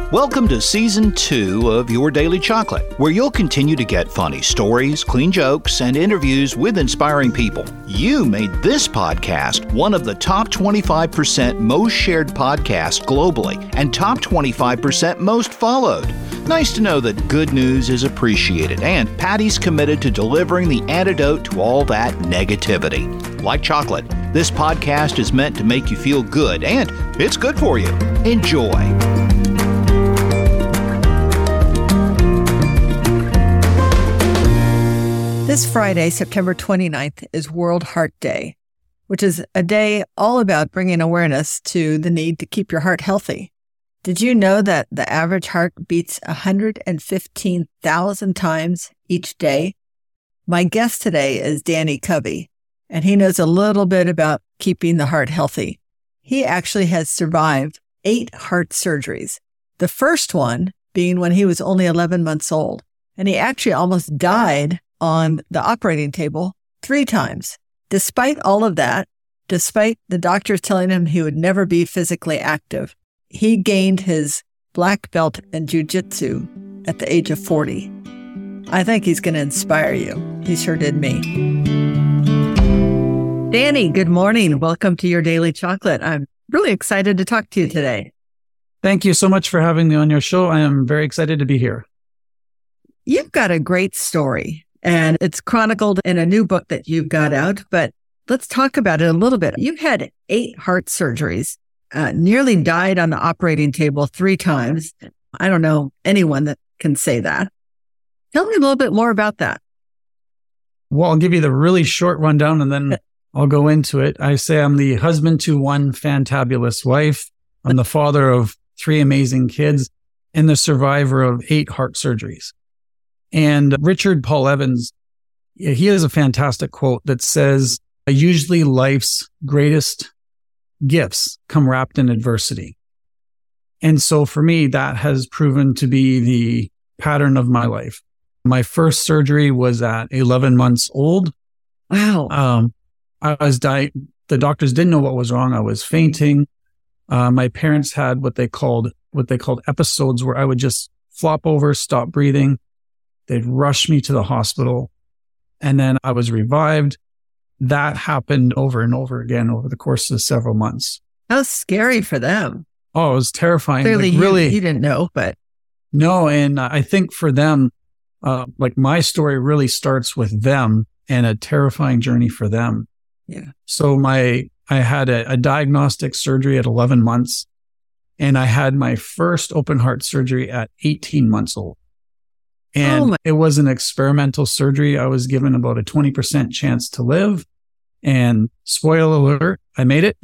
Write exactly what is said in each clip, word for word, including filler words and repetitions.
Welcome to Season two of Your Daily Chocolate, where you'll continue to get funny stories, clean jokes, and interviews with inspiring people. You made this podcast one of the top twenty-five percent most shared podcasts globally and top twenty-five percent most followed. Nice to know that good news is appreciated and Patty's committed to delivering the antidote to all that negativity. Like chocolate, this podcast is meant to make you feel good, and it's good for you. Enjoy. This Friday, September twenty-ninth, is World Heart Day, which is a day all about bringing awareness to the need to keep your heart healthy. Did you know that the average heart beats one hundred fifteen thousand times each day? My guest today is Danny Covey, and he knows a little bit about keeping the heart healthy. He actually has survived eight heart surgeries, the first one being when he was only eleven months old, and he actually almost died on the operating table three times. Despite all of that, despite the doctors telling him he would never be physically active, he gained his black belt in jiu-jitsu at the age of forty. I think he's going to inspire you. He sure did me. Danny, good morning. Welcome to Your Daily Chocolate. I'm really excited to talk to you today. Thank you so much for having me on your show. I am very excited to be here. You've got a great story, and it's chronicled in a new book that you've got out, but let's talk about it a little bit. You've had eight heart surgeries, uh, nearly died on the operating table three times. I don't know anyone that can say that. Tell me a little bit more about that. Well, I'll give you the really short rundown and then I'll go into it. I say I'm the husband to one fantabulous wife. I'm the father of three amazing kids and the survivor of eight heart surgeries. And Richard Paul Evans, he has a fantastic quote that says, usually life's greatest gifts come wrapped in adversity. And so for me, that has proven to be the pattern of my life. My first surgery was at eleven months old. Wow. Um, I was di- the doctors didn't know what was wrong. I was fainting. Uh, my parents had what they called, what they called episodes where I would just flop over, stop breathing. They'd rush me to the hospital, and then I was revived. That happened over and over again over the course of several months. How scary for them. Oh, it was terrifying. Clearly, like, really, you, you didn't know, but. No, and I think for them, uh, like my story really starts with them and a terrifying journey for them. Yeah. So my, I had a, a diagnostic surgery at eleven months, and I had my first open heart surgery at eighteen months old. And oh it was an experimental surgery. I was given about a twenty percent chance to live. And spoiler alert, I made it.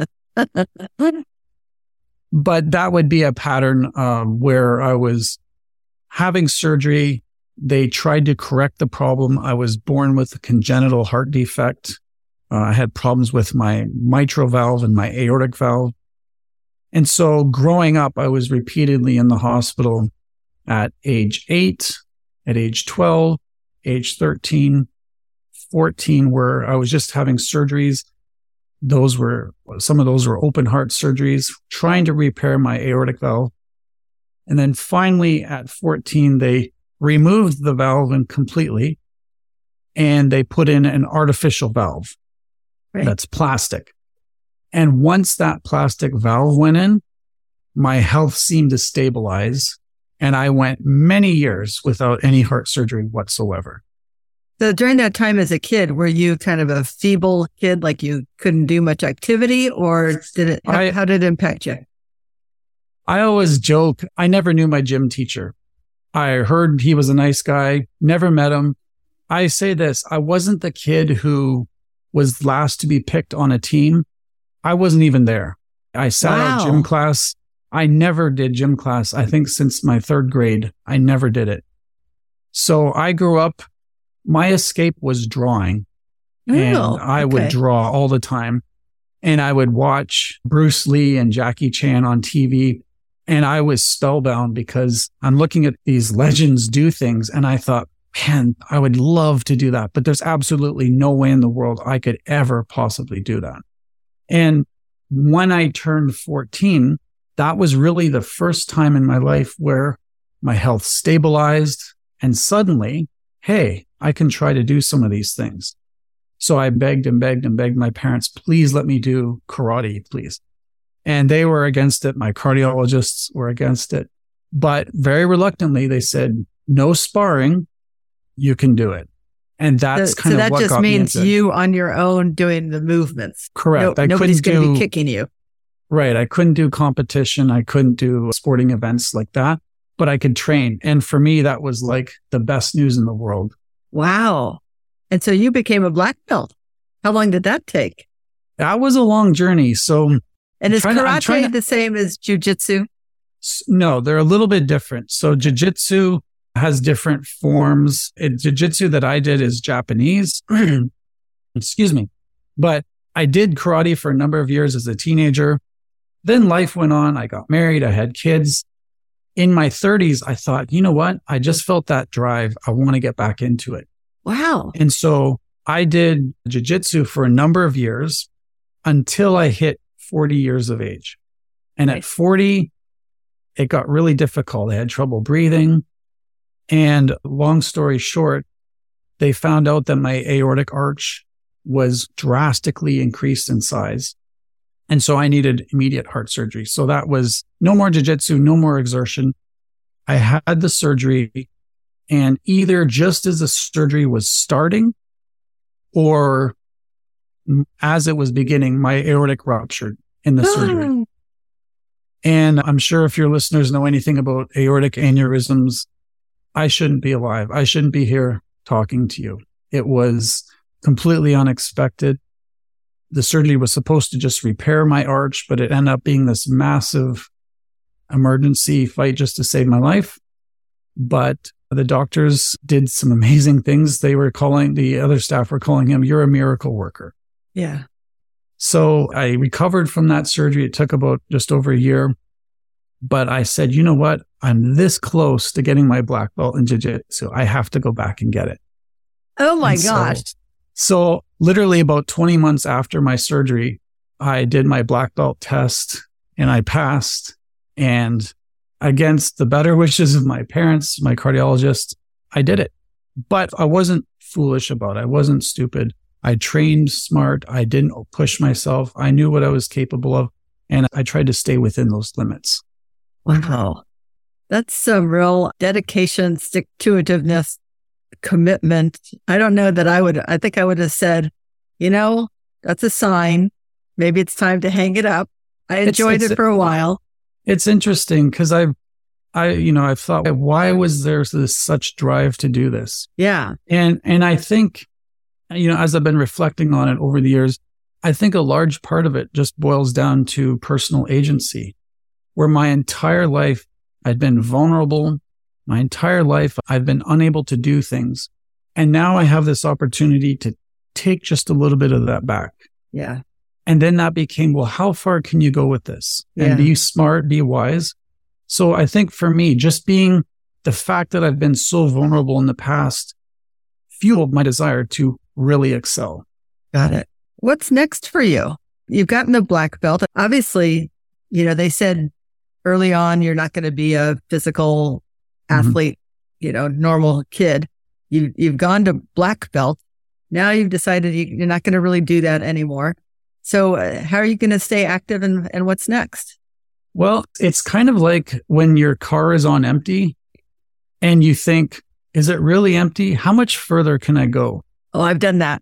But that would be a pattern um, where I was having surgery. They tried to correct the problem. I was born with a congenital heart defect. Uh, I had problems with my mitral valve and my aortic valve. And so growing up, I was repeatedly in the hospital at age eight, at age twelve, age thirteen, fourteen, where I was just having surgeries. Those were, some of those were open heart surgeries, trying to repair my aortic valve. And then finally at fourteen, they removed the valve and completely, and they put in an artificial valve. Right. That's plastic. And once that plastic valve went in, my health seemed to stabilize. And I went many years without any heart surgery whatsoever. So during that time as a kid, were you kind of a feeble kid, like you couldn't do much activity, or did it, how, I, how did it impact you? I always joke, I never knew my gym teacher. I heard he was a nice guy, never met him. I say this, I wasn't the kid who was last to be picked on a team. I wasn't even there. I sat wow. out gym class. I never did gym class. I think since my third grade, I never did it. So I grew up, my escape was drawing. Oh, and I okay. would draw all the time. And I would watch Bruce Lee and Jackie Chan on T V. And I was spellbound because I'm looking at these legends do things. And I thought, man, I would love to do that. But there's absolutely no way in the world I could ever possibly do that. And when I turned fourteen, that was really the first time in my life where my health stabilized and suddenly, hey, I can try to do some of these things. So I begged and begged and begged my parents, please let me do karate, please. And they were against it. My cardiologists were against it. But very reluctantly, they said, no sparring, you can do it. And that's so, kind so of what got me into it. So that just means you on your own doing the movements. Correct. No, I nobody's going to do, be kicking you. Right. I couldn't do competition. I couldn't do sporting events like that, but I could train. And for me, that was like the best news in the world. Wow. And so you became a black belt. How long did that take? That was a long journey. So, and is karate to, the same as jujitsu? No, they're a little bit different. So jujitsu has different forms. It, jiu-jitsu that I did is Japanese. Excuse me. But I did karate for a number of years as a teenager. Then life went on. I got married. I had kids. In my thirties, I thought, you know what? I just felt that drive. I want to get back into it. Wow. And so I did jiu-jitsu for a number of years until I hit forty years of age. And at forty, it got really difficult. I had trouble breathing. And long story short, they found out that my aortic arch was drastically increased in size. And so I needed immediate heart surgery. So that was no more jiu-jitsu, no more exertion. I had the surgery, and either just as the surgery was starting or as it was beginning, my aortic ruptured in the surgery. And I'm sure if your listeners know anything about aortic aneurysms, I shouldn't be alive. I shouldn't be here talking to you. It was completely unexpected. The surgery was supposed to just repair my arch, but it ended up being this massive emergency fight just to save my life. But the doctors did some amazing things. They were calling, the other staff were calling him, you're a miracle worker. Yeah. So I recovered from that surgery. It took about just over a year. But I said, you know what? I'm this close to getting my black belt in jiu-jitsu. I have to go back and get it. Oh my and gosh. So, so literally about twenty months after my surgery, I did my black belt test and I passed. And against the better wishes of my parents, my cardiologist, I did it. But I wasn't foolish about it. I wasn't stupid. I trained smart. I didn't push myself. I knew what I was capable of. And I tried to stay within those limits. Wow. That's some real dedication, stick-to-itiveness, commitment. I don't know that I would, I think I would have said, you know, that's a sign. Maybe it's time to hang it up. I enjoyed it's, it's, it for a while. It's interesting because I've, I, you know, I've thought, why was there this such drive to do this? Yeah. And, and I think, you know, as I've been reflecting on it over the years, I think a large part of it just boils down to personal agency, where my entire life I'd been vulnerable. My entire life I've been unable to do things. And now I have this opportunity to take just a little bit of that back. Yeah. And then that became, well, how far can you go with this? Yeah. And be smart, be wise. So I think for me, just being the fact that I've been so vulnerable in the past fueled my desire to really excel. Got it. What's next for you? You've gotten the black belt. Obviously, you know, they said early on, you're not going to be a physical athlete, mm-hmm. you know, normal kid. You, you've gone to black belt. Now you've decided you, you're not going to really do that anymore. So uh, how are you going to stay active and, and what's next? Well, it's kind of like when your car is on empty and you think, is it really empty? How much further can I go? Oh, I've done that.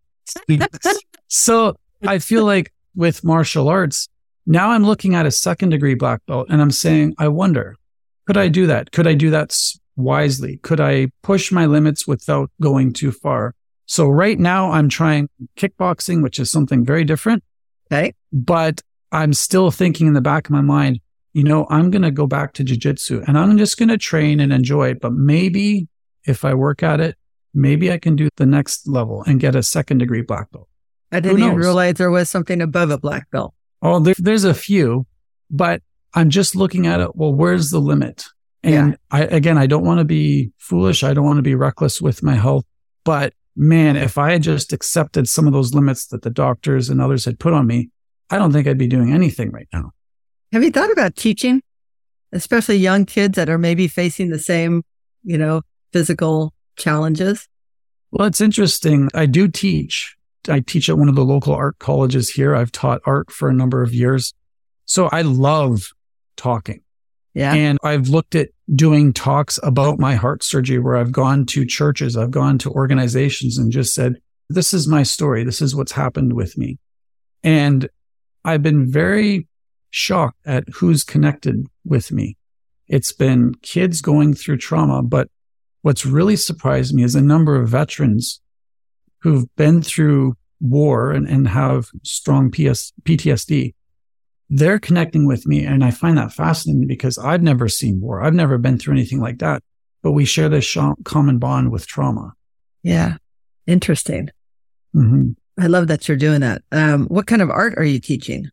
So I feel like with martial arts, now I'm looking at a second degree black belt and I'm saying, I wonder, could I do that? Could I do that wisely? Could I push my limits without going too far? So right now I'm trying kickboxing, which is something very different. Okay. But I'm still thinking in the back of my mind, you know, I'm going to go back to jiu-jitsu and I'm just going to train and enjoy it. But maybe if I work at it, maybe I can do the next level and get a second degree black belt. I didn't even realize there was something above a black belt. Oh, there, there's a few, but I'm just looking at it. Well, where's the limit? And yeah. I, again, I don't want to be foolish. I don't want to be reckless with my health. But man, if I had just accepted some of those limits that the doctors and others had put on me, I don't think I'd be doing anything right now. Have you thought about teaching, especially young kids that are maybe facing the same, you know, physical challenges? Well, it's interesting. I do teach. I teach at one of the local art colleges here. I've taught art for a number of years. So I love talking. Yeah. And I've looked at doing talks about my heart surgery where I've gone to churches, I've gone to organizations and just said, this is my story. This is what's happened with me. And I've been very shocked at who's connected with me. It's been kids going through trauma, but what's really surprised me is a number of veterans who've been through war and, and have strong P T S D. They're connecting with me. And I find that fascinating because I've never seen war. I've never been through anything like that, but we share this sh- common bond with trauma. Yeah. Interesting. Mm-hmm. I love that you're doing that. Um, what kind of art are you teaching?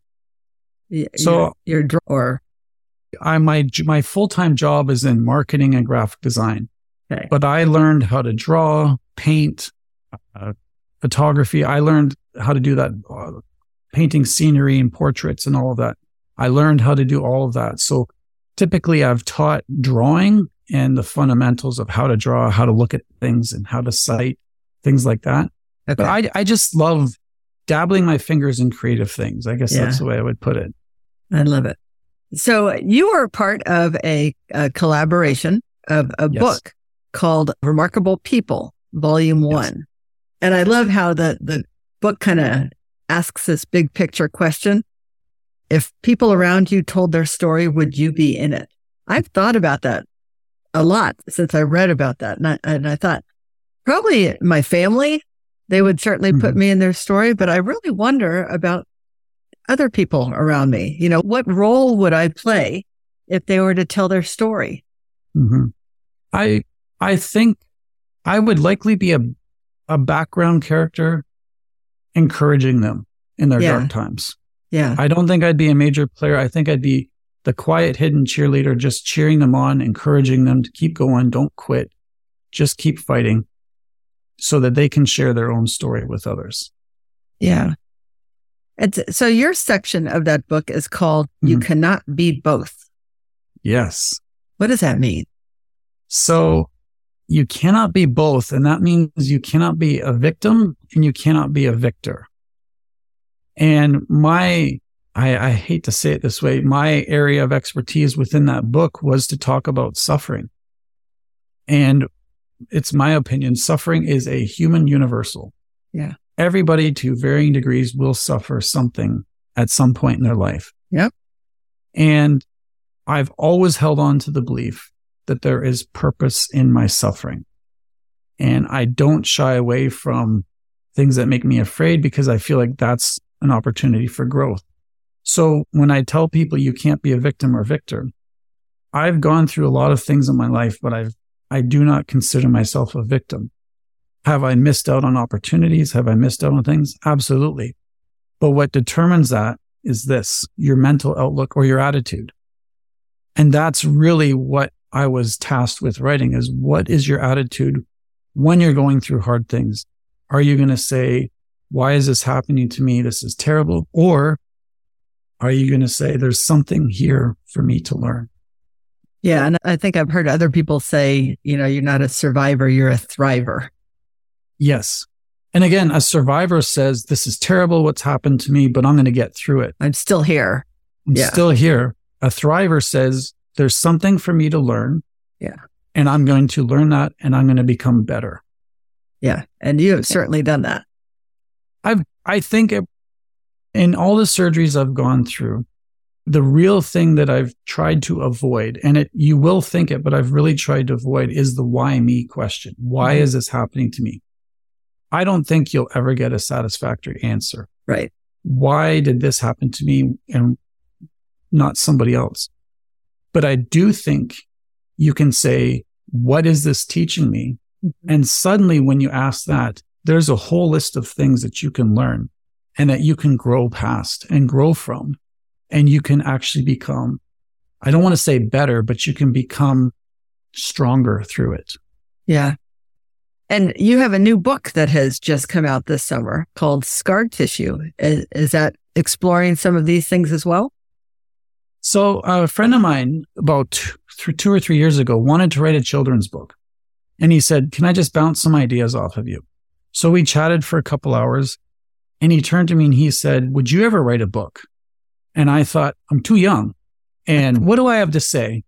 So your, your or I my my full-time job is in marketing and graphic design. Okay. But I learned how to draw, paint, uh, photography. I learned how to do that, uh, painting scenery and portraits and all of that. I learned how to do all of that. So typically I've taught drawing and the fundamentals of how to draw, how to look at things and how to cite, things like that. Okay. But I, I just love dabbling my fingers in creative things. I guess Yeah. that's the way I would put it. I love it. So you are part of a, a collaboration of a Yes. book called Remarkable People, Volume Yes. One. And I love how the, the book kind of asks this big picture question. If people around you told their story, would you be in it? I've thought about that a lot since I read about that. And I, and I thought, probably my family, they would certainly put Mhm. me in their story, but I really wonder about other people around me. You know, what role would I play if they were to tell their story? Mm-hmm. I I think I would likely be a a background character encouraging them in their Yeah. dark times. Yeah. I don't think I'd be a major player. I think I'd be the quiet, hidden cheerleader, just cheering them on, encouraging them to keep going, don't quit, just keep fighting so that they can share their own story with others. Yeah. It's, so your section of that book is called You Mhm. Cannot Be Both. Yes. What does that mean? So you cannot be both. And that means you cannot be a victim and you cannot be a victor. And my, I, I hate to say it this way, my area of expertise within that book was to talk about suffering. And it's my opinion, suffering is a human universal. Yeah. Everybody to varying degrees will suffer something at some point in their life. Yep. And I've always held on to the belief that there is purpose in my suffering. And I don't shy away from things that make me afraid because I feel like that's an opportunity for growth. So when I tell people you can't be a victim or victor, I've gone through a lot of things in my life, but I've, I do not consider myself a victim. Have I missed out on opportunities? Have I missed out on things? Absolutely. But what determines that is this, your mental outlook or your attitude. And that's really what I was tasked with writing is what is your attitude when you're going through hard things? Are you going to say, why is this happening to me? This is terrible. Or are you going to say, there's something here for me to learn? Yeah. And I think I've heard other people say, you know, you're not a survivor, you're a thriver. Yes. And again, a survivor says, this is terrible what's happened to me, but I'm going to get through it. I'm still here. I'm Yeah. still here. A thriver says, there's something for me to learn. Yeah. And I'm going to learn that and I'm going to become better. Yeah. And you have certainly done that. I've, I think it, in all the surgeries I've gone through, the real thing that I've tried to avoid, and it, you will think it, but I've really tried to avoid is the why me question. Why Mhm. is this happening to me? I don't think you'll ever get a satisfactory answer. Right. Why did this happen to me and not somebody else? But I do think you can say, what is this teaching me? Mhm. And suddenly when you ask that, there's a whole list of things that you can learn and that you can grow past and grow from. And you can actually become, I don't want to say better, but you can become stronger through it. Yeah. And you have a new book that has just come out this summer called Scar Tissue. Is, is that exploring some of these things as well? So a friend of mine about two, two or three years ago wanted to write a children's book. And he said, can I just bounce some ideas off of you? So we chatted for a couple hours and he turned to me and he said, would you ever write a book? And I thought, I'm too young. And what do I have to say?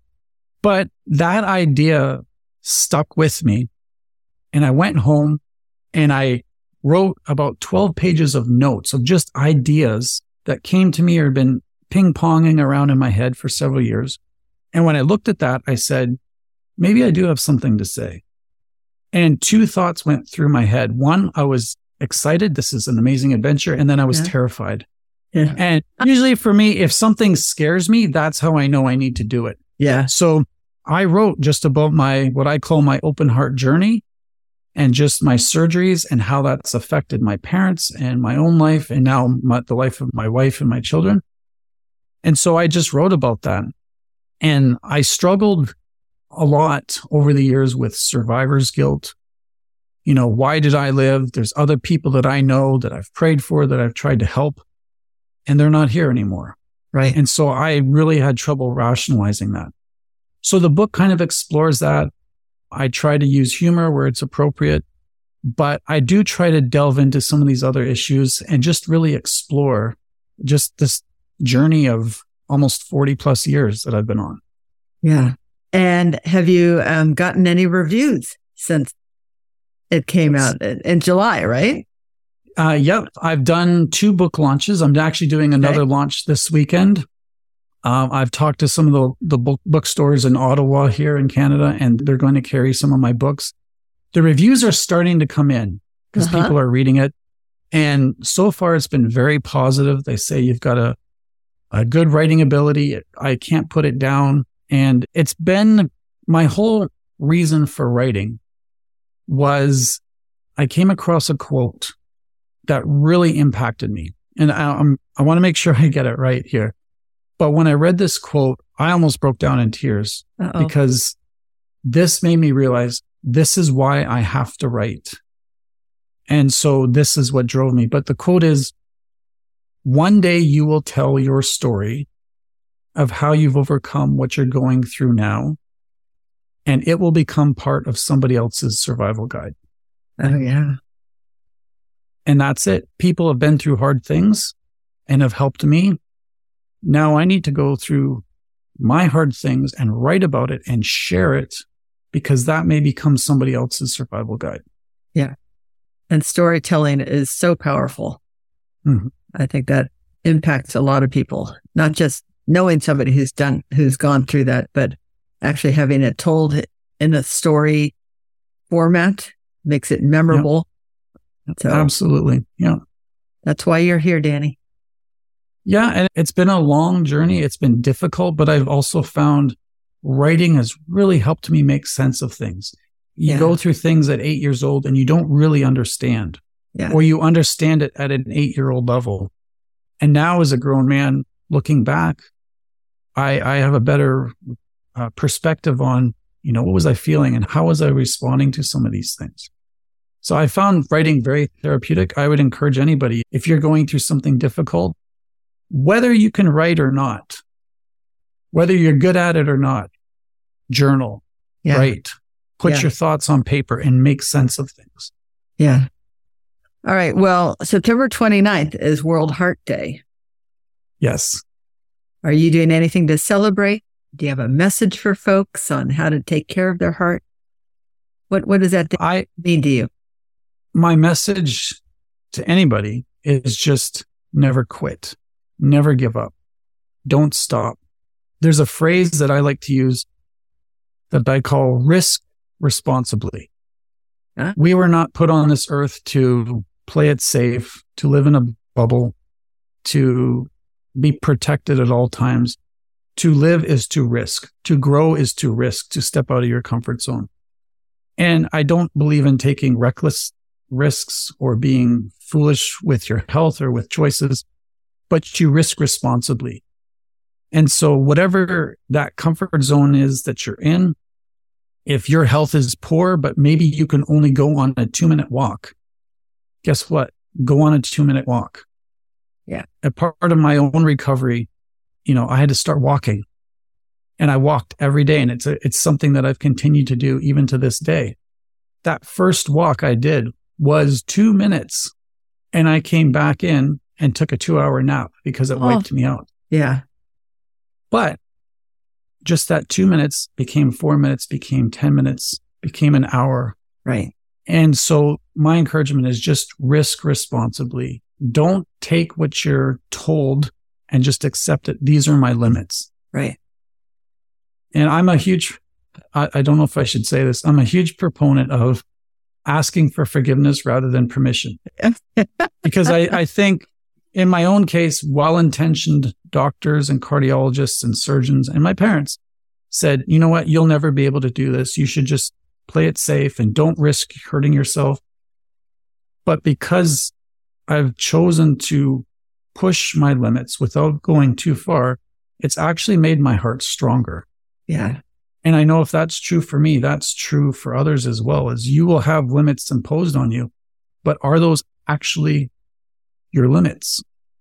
But that idea stuck with me. And I went home and I wrote about twelve pages of notes of just ideas that came to me or had been ping-ponging around in my head for several years. And when I looked at that, I said, maybe I do have something to say. And two thoughts went through my head. One, I was excited. This is an amazing adventure. And then I was yeah. terrified. Yeah. And usually for me, if something scares me, that's how I know I need to do it. Yeah. So I wrote just about my, what I call my open heart journey and just my surgeries and how that's affected my parents and my own life and now my, the life of my wife and my children. And so I just wrote about that. And I struggled a lot over the years with survivor's guilt. You know, why did I live? There's other people that I know that I've prayed for, that I've tried to help, and they're not here anymore. Right. And so I really had trouble rationalizing that. So the book kind of explores that. I try to use humor where it's appropriate, but I do try to delve into some of these other issues and just really explore just this journey of almost forty plus years that I've been on. Yeah. And have you um, gotten any reviews since it came out in July, right? Uh, yep. I've done two book launches. I'm actually doing another okay. launch this weekend. Um, I've talked to some of the, the book bookstores in Ottawa here in Canada, and they're going to carry some of my books. The reviews are starting to come in because uh-huh. people are reading it. And so far, it's been very positive. They say you've got a, a good writing ability. I can't put it down. And it's been my whole reason for writing was I came across a quote that really impacted me. And I, I'm, I want to make sure I get it right here. But when I read this quote, I almost broke down in tears Uh-oh. because this made me realize this is why I have to write. And so this is what drove me. But the quote is, one day you will tell your story of how you've overcome what you're going through now, and it will become part of somebody else's survival guide. Oh, yeah. And that's it. People have been through hard things and have helped me. Now I need to go through my hard things and write about it and share it because that may become somebody else's survival guide. Yeah. And storytelling is so powerful. Mm-hmm. I think that impacts a lot of people, not just knowing somebody who's done, who's gone through that, but actually having it told in a story format makes it memorable. Yep. So absolutely. Yeah. That's why you're here, Danny. Yeah. And it's been a long journey. It's been difficult, but I've also found writing has really helped me make sense of things. You yeah. go through things at eight years old and you don't really understand, yeah. or you understand it at an eight-year-old level. And now as a grown man looking back, I, I have a better uh, perspective on, you know, what was I feeling and how was I responding to some of these things? So I found writing very therapeutic. I would encourage anybody, if you're going through something difficult, whether you can write or not, whether you're good at it or not, journal, yeah. write, put yeah. your thoughts on paper and make sense of things. Yeah. All right. Well, September twenty-ninth is World Heart Day. Yes. Are you doing anything to celebrate? Do you have a message for folks on how to take care of their heart? What What does that I, mean to you? My message to anybody is just never quit. Never give up. Don't stop. There's a phrase that I like to use that I call risk responsibly. Huh? We were not put on this earth to play it safe, to live in a bubble, to be protected at all times. To live is to risk. To grow is to risk, to step out of your comfort zone. And I don't believe in taking reckless risks or being foolish with your health or with choices, but you risk responsibly. And so whatever that comfort zone is that you're in, if your health is poor, but maybe you can only go on a two minute walk, guess what? Go on a two minute walk. Yeah. A part of my own recovery you know, I had to start walking. And I walked every day. And it's a, it's something that I've continued to do even to this day. That first walk I did was two minutes. And I came back in and took a two hour nap because it oh, wiped me out. Yeah. But just that two minutes became four minutes, became ten minutes, became an hour. Right. And so my encouragement is just risk responsibly. Don't take what you're told and just accept it. These are my limits. Right. And I'm a huge, I, I don't know if I should say this, I'm a huge proponent of asking for forgiveness rather than permission. Because I, I think in my own case, well-intentioned doctors and cardiologists and surgeons and my parents said, you know what, you'll never be able to do this. You should just play it safe and don't risk hurting yourself. But because I've chosen to push my limits without going too far, it's actually made my heart stronger. Yeah. And I know if that's true for me, that's true for others as well, as you will have limits imposed on you. But are those actually your limits?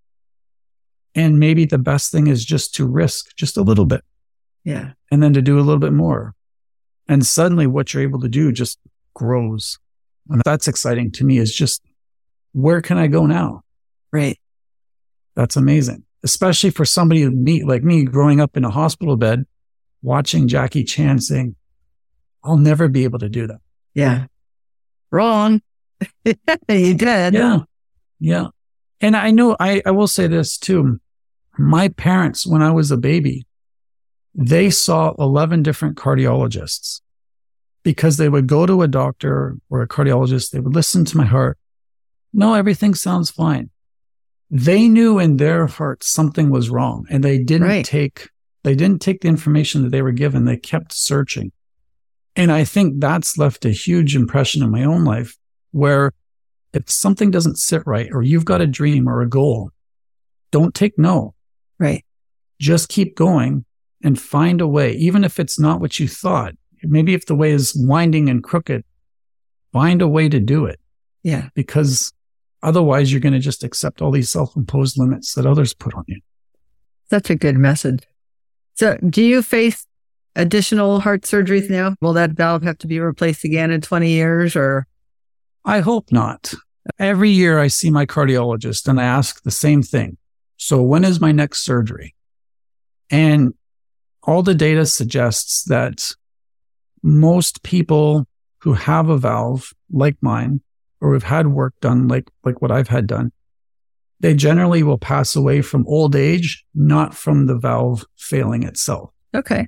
And maybe the best thing is just to risk just a little bit. Yeah. And then to do a little bit more. And suddenly what you're able to do just grows. And that's exciting to me, is just, where can I go now? Right. That's amazing. Especially for somebody like me growing up in a hospital bed, watching Jackie Chan saying, I'll never be able to do that. Yeah. Wrong. You did. Yeah. Yeah. And I know, I, I will say this too. My parents, when I was a baby, they saw eleven different cardiologists because they would go to a doctor or a cardiologist. They would listen to my heart. No, everything sounds fine. They knew in their heart something was wrong, and they didn't right. take They didn't take the information that they were given. They kept searching. And I think that's left a huge impression in my own life, where if something doesn't sit right, or you've got a dream or a goal, don't take no. Right. Just keep going and find a way, even if it's not what you thought. Maybe if the way is winding and crooked, find a way to do it. Yeah. Because otherwise you're going to just accept all these self-imposed limits that others put on you. Such a good message. So do you face additional heart surgeries now? Will that valve have to be replaced again in twenty years, or? I hope not. Every year I see my cardiologist and I ask the same thing. So when is my next surgery? And all the data suggests that most people who have a valve like mine, or have had work done like, like what I've had done, they generally will pass away from old age, not from the valve failing itself. Okay.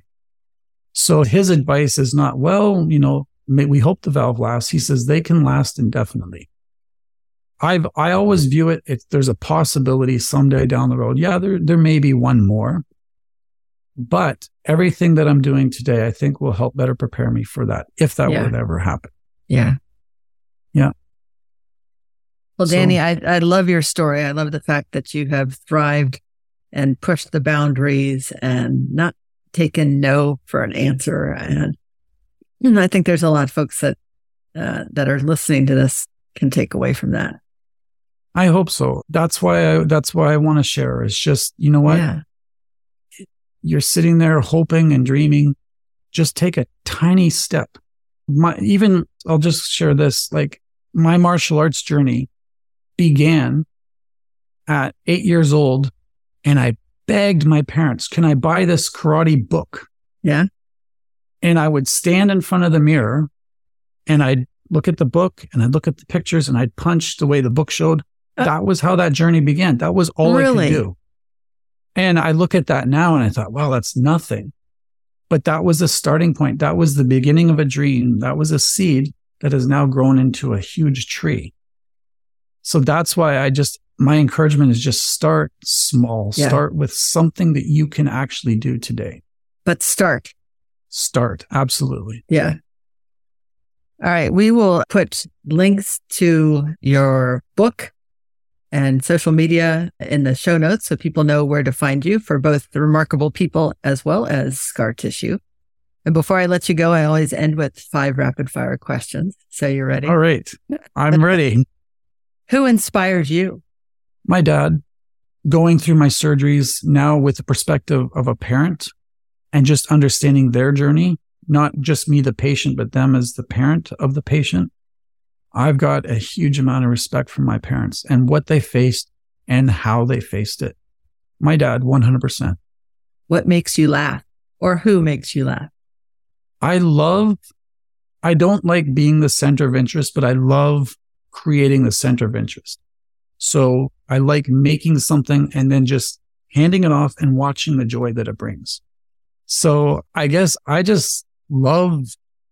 So his advice is not, well, you know, may, we hope the valve lasts. He says they can last indefinitely. I've, I always view it, if there's a possibility someday down the road. Yeah, there, there may be one more, but everything that I'm doing today, I think will help better prepare me for that, if that yeah. were to ever happen. Yeah. Yeah. Well, Danny, so, I, I love your story. I love the fact that you have thrived and pushed the boundaries and not taken no for an answer. And, and I think there's a lot of folks that uh, that are listening to this can take away from that. I hope so. That's why I, that's why I want to share. It's just, you know what? Yeah. You're sitting there hoping and dreaming. Just take a tiny step. My, even, I'll just share this, like my martial arts journey began at eight years old, and I begged my parents, can I buy this karate book? Yeah. And I would stand in front of the mirror and I'd look at the book and I'd look at the pictures and I'd punch the way the book showed. Uh, that was how that journey began. That was all really? I could do. And I look at that now and I thought, wow, that's nothing. But that was a starting point. That was the beginning of a dream. That was a seed that has now grown into a huge tree. So that's why I just, my encouragement is just start small. Yeah. Start with something that you can actually do today. But start. Start. Absolutely. Yeah. All right. We will put links to your book and social media in the show notes so people know where to find you for both the Remarkable People as well as Scar Tissue. And before I let you go, I always end with five rapid fire questions. So you're ready? All right. I'm ready. Who inspires you? My dad. going through my surgeries now with the perspective of a parent and just understanding their journey, not just me, the patient, but them as the parent of the patient, I've got a huge amount of respect for my parents and what they faced and how they faced it. My dad, one hundred percent. What makes you laugh, or who makes you laugh? I love, I don't like being the center of interest, but I love creating the center of interest. So I like making something and then just handing it off and watching the joy that it brings. So I guess I just love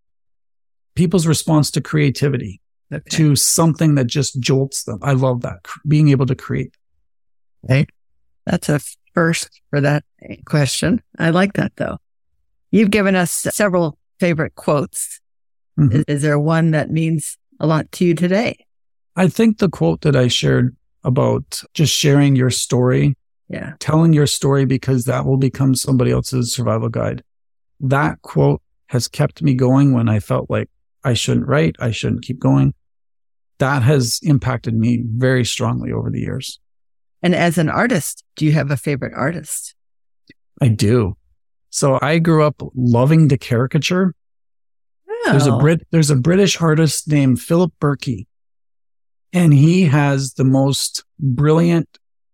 people's response to creativity, okay. to something that just jolts them. I love that, being able to create. Okay. That's a first for that question. I like that though. You've given us several favorite quotes. Mm-hmm. Is, is there one that means a lot to you today? I think the quote that I shared about just sharing your story, yeah, telling your story because that will become somebody else's survival guide. That quote has kept me going when I felt like I shouldn't write, I shouldn't keep going. That has impacted me very strongly over the years. And as an artist, do you have a favorite artist? I do. So I grew up loving to caricature. Oh. There's a Brit, there's a British artist named Philip Berkey, and he has the most brilliant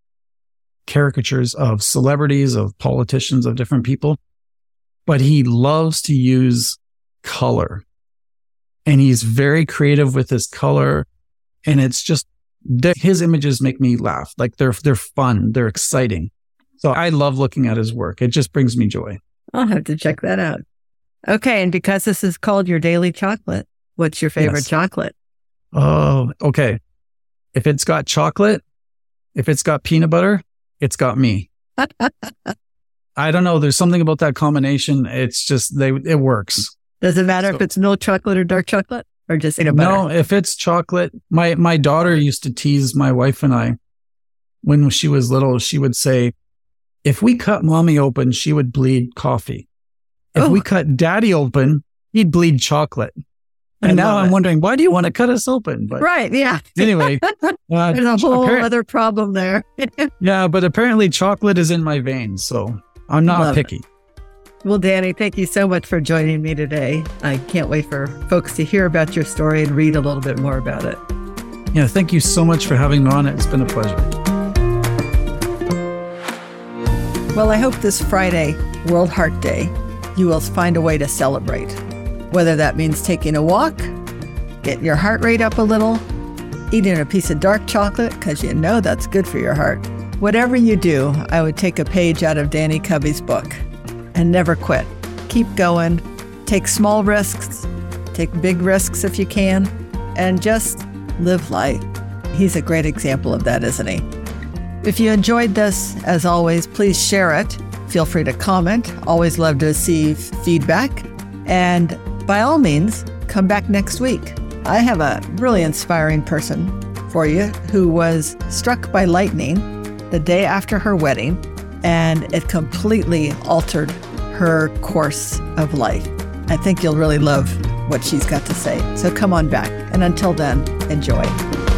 caricatures of celebrities, of politicians, of different people. But he loves to use color, and he's very creative with his color. And it's just, his images make me laugh. Like they're, they're fun. They're exciting. So I love looking at his work. It just brings me joy. I'll have to check that out. Okay. And because this is called Your Daily Chocolate, what's your favorite yes. chocolate? Oh, okay. If it's got chocolate, if it's got peanut butter, it's got me. I don't know. There's something about that combination. It's just, they, it works. Does it matter so, if it's milk chocolate or dark chocolate or just peanut butter? No, if it's chocolate, my, my daughter used to tease my wife and I when she was little. She would say, if we cut mommy open, she would bleed coffee. If oh. we cut daddy open, he'd bleed chocolate. And now I'm it. wondering, why do you want to cut us open? But right, yeah. Anyway. Uh, There's a whole appara- other problem there. Yeah, but apparently chocolate is in my veins, so I'm not Love picky. It. Well, Danny, thank you so much for joining me today. I can't wait for folks to hear about your story and read a little bit more about it. Yeah, thank you so much for having me on. It's been a pleasure. Well, I hope this Friday, World Heart Day, you will find a way to celebrate. Whether that means taking a walk, getting your heart rate up a little, eating a piece of dark chocolate because you know that's good for your heart. Whatever you do, I would take a page out of Danny Covey's book and never quit. Keep going, take small risks, take big risks if you can, and just live life. He's a great example of that, isn't he? If you enjoyed this, as always, please share it. Feel free to comment. Always love to receive feedback. And by all means, come back next week. I have a really inspiring person for you who was struck by lightning the day after her wedding, and it completely altered her course of life. I think you'll really love what she's got to say. So come on back. And until then, enjoy.